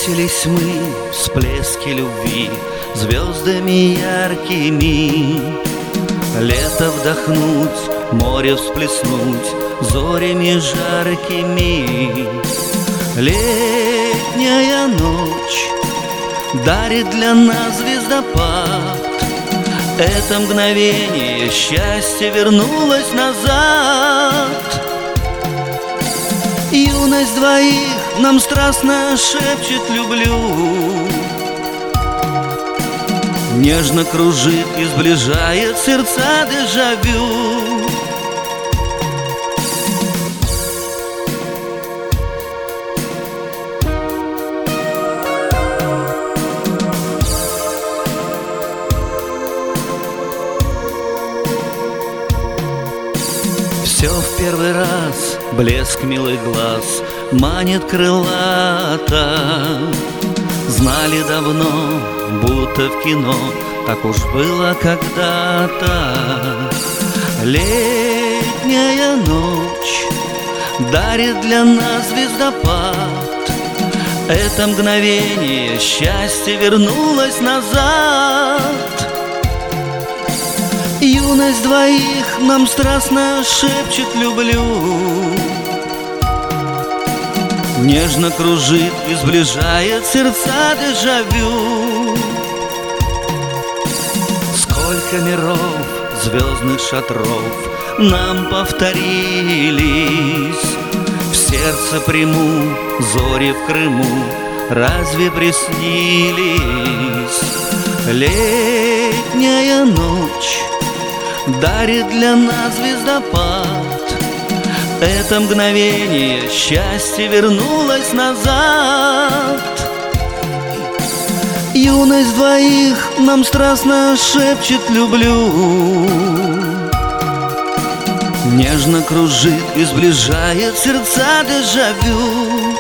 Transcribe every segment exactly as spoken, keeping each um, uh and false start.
Встретились мы, всплески любви, звездами яркими. Лето вдохнуть, море всплеснуть, зорями жаркими. Летняя ночь дарит для нас звездопад. Это мгновение счастья вернулось назад. Юность двоих нам страстно шепчет «люблю». Нежно кружит и сближает сердца дежавю. Все в первый раз, блеск милых глаз манит крылато. Знали давно, будто в кино, так уж было когда-то. Летняя ночь дарит для нас звездопад. Это мгновение счастья вернулось назад. Юность двоих нам страстно шепчет «люблю». Нежно кружит и сближает сердца дежавю. Сколько миров, звездных шатров нам повторились. В сердце приму зори в Крыму разве приснились? Летняя ночь дарит для нас звездопад. Это мгновение счастья вернулось назад. Юность двоих нам страстно шепчет «люблю». Нежно кружит и сближает сердца дежавю.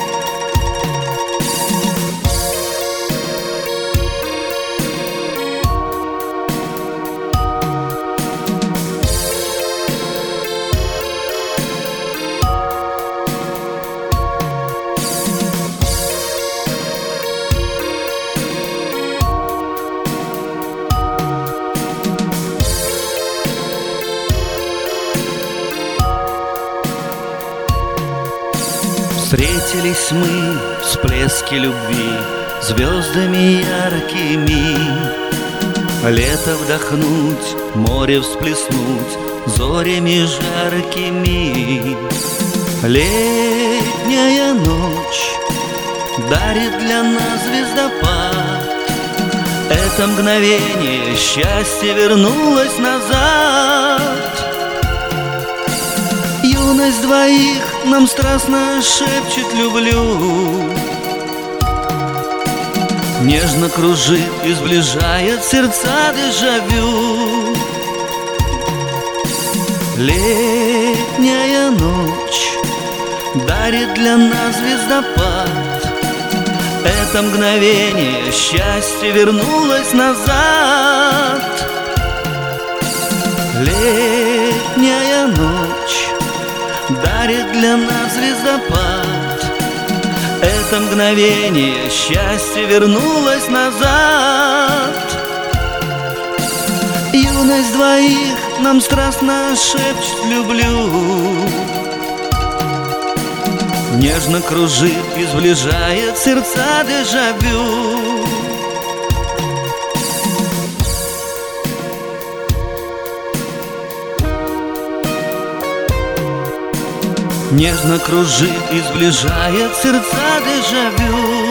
Встретились мы, всплески любви, звездами яркими. Лето вдохнуть, море всплеснуть, зорями жаркими. Летняя ночь дарит для нас звездопад. Это мгновение счастья вернулось назад. Юность двоих нам страстно шепчет «люблю». Нежно кружит и сближает сердца дежавю. Летняя ночь дарит для нас звездопад. Это мгновение счастья вернулось назад. Летняя ночь дарит для нас звездопад. Это мгновение счастья вернулось назад. Юность двоих нам страстно шепчет «люблю». Нежно кружит и сближает сердца дежавю. Нежно кружит и сближает сердца дежавю.